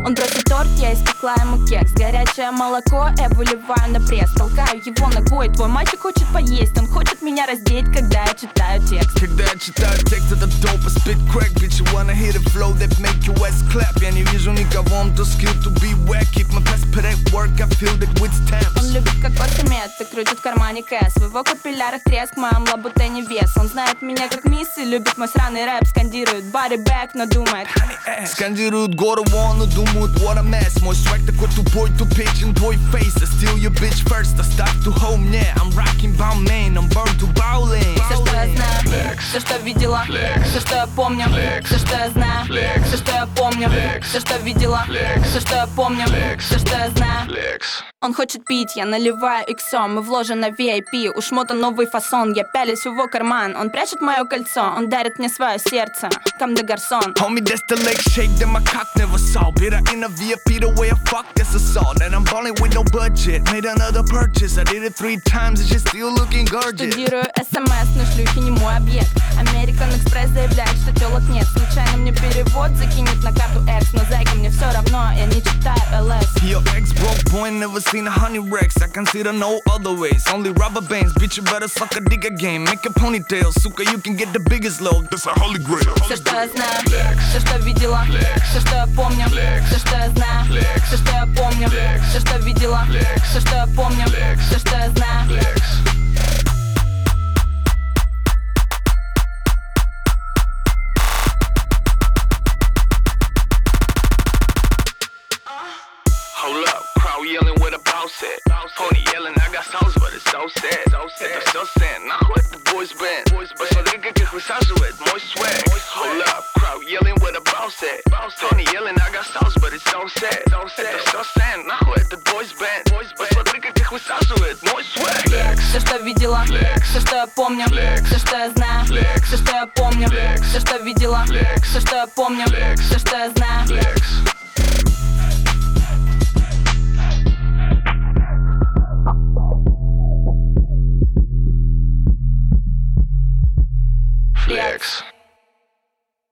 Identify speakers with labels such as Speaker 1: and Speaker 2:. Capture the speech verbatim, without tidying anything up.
Speaker 1: Он бросит торт, я испекла ему кекс. Горячее молоко, я выливаю на пресс. Толкаю его ногой, твой мальчик хочет поесть. Он хочет меня раздеть, когда я читаю текст.
Speaker 2: Когда я читаю текст, это dope, I spit crack. Bitch, you wanna hear the flow that make your ass clap. Я не вижу никого, I'm too skilled to be whack. Keep my best for that work, I feel that with stamps.
Speaker 1: Он любит кокосомет и крутит в кармане кэс. В его капиллярах треск, в моем лабутене вес. Он знает меня как мисс и любит мой сраный рэп. Скандирует body back, но думает
Speaker 2: Скандируют гору вон, но думают what a mess. Мой свэг такой тупой, тупичен твой face. I steal your bitch first, I start to home, yeah. I'm rocking Balmain, I'm born to bowling.
Speaker 1: все, что я знаю, Flex. Все, что видела, Flex. Все, что я помню, Flex. Все, что я знаю, Flex. Все, что я помню, Flex. Все, что видела, Flex. Все, что я помню, Flex. Все, что я знаю, Flex. Он хочет пить, я наливаю иксом. Мы вложим на ви ай пи, у шмота новый фасон. Я пялюсь в его карман, он прячет мое кольцо. Он дарит мне свое сердце, там де гарсон.
Speaker 2: Homie, that's the leg shake that my cock never saw. Bitter in a ви ай пи, the way I fuck, that's assault. And I'm balling with no budget, made another purchase. I did it three times, and she's still looking gorgeous.
Speaker 1: Студирую смс, но шлюхи не мой объект. American Express заявляет, что телок нет. Случайно мне перевод закинет на карту X. Но зайка, мне все равно, я не читаю эл эс.
Speaker 2: Your ex broke boy, never seen a honey Rex. I consider no other ways, only rubber bands. Bitch, you better suck a dick again. Make a ponytail, suka, you can get the biggest load. That's a holy grail.
Speaker 1: Все, что я знаю, Flex. Все, что видела, Flex. Все, что я помню, Flex. Все, что я знаю, Flex. Все, что я помню, Flex. Все, что видела, Flex. Все, что я помню, Flex. Все, что я знаю, Flex.
Speaker 2: Hold up, crowd yelling where the boss at. Pony yelling, I got songs, but it's so sad. Это все sad, нахуй это boys band. Посмотри, как их высаживает мой swag. Hold up, crowd yelling where the boss at. Pony yelling, I got songs, but it's so sad. Это все sad, нахуй это boys band. Посмотри, как их высаживает мой swag.
Speaker 1: Все, что видела, Flex. Все, что я помню, Flex. Все, что я знаю, Flex. Все, что я помню, Flex. Все, что видела, Flex. Все, что я помню, Flex. Все, что я знаю, Flex.